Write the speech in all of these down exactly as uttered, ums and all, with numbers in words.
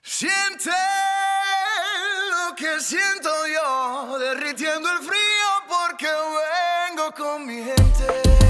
Siente lo que siento yo, derritiendo el frío porque vengo con mi gente.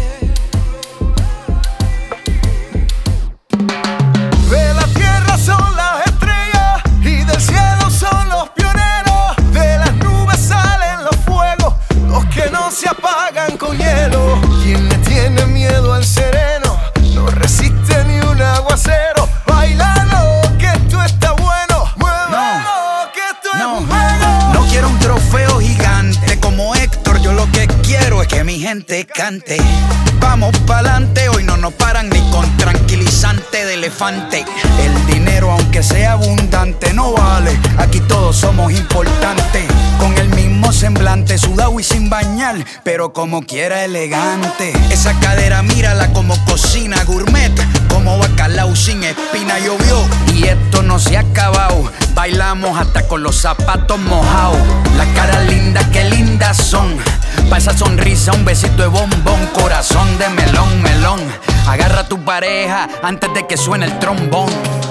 De la tierra son las estrellas y del cielo son los pioneros. De las nubes salen los fuegos, los que no se apagan con hielo. Quien le tiene miedo al sereno no resiste ni un aguacero. Bailalo, que esto está bueno. Muévelo, que esto es un juego. No quiero un trofeo gigante como Héctor, yo lo que quiero es que mi gente cante. Vamos pa'lante, hoy no nos paran ni con tranquilizante de elefante. El dinero, aunque sea abundante, no vale, aquí todos somos importantes. Con el mismo semblante, sudado y sin bañar, pero como quiera elegante. Esa cadera, mírala como cocina gourmet, como bacalao sin espina llovió. Y esto no se ha acabado, bailamos hasta con los zapatos mojados. Las caras lindas, qué lindas son, pa' esa sonrisa un besito de bombón. Corazón de melón, melón, agarra a tu pareja antes de que suene el trombón.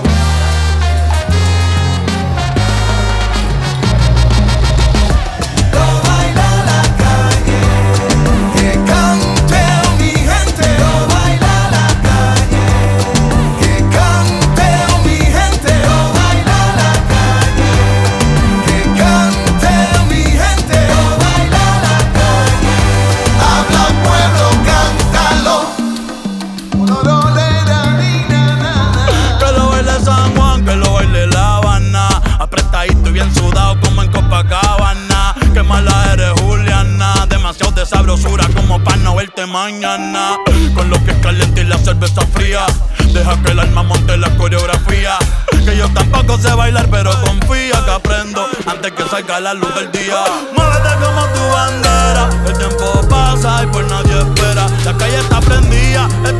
Sabrosura como pa' no verte mañana. Con lo que es caliente y la cerveza fría, deja que el alma monte la coreografía. Que yo tampoco sé bailar, pero confía que aprendo antes que salga la luz del día. Muévete como tu bandera, el tiempo pasa y por nadie espera. La calle está prendida.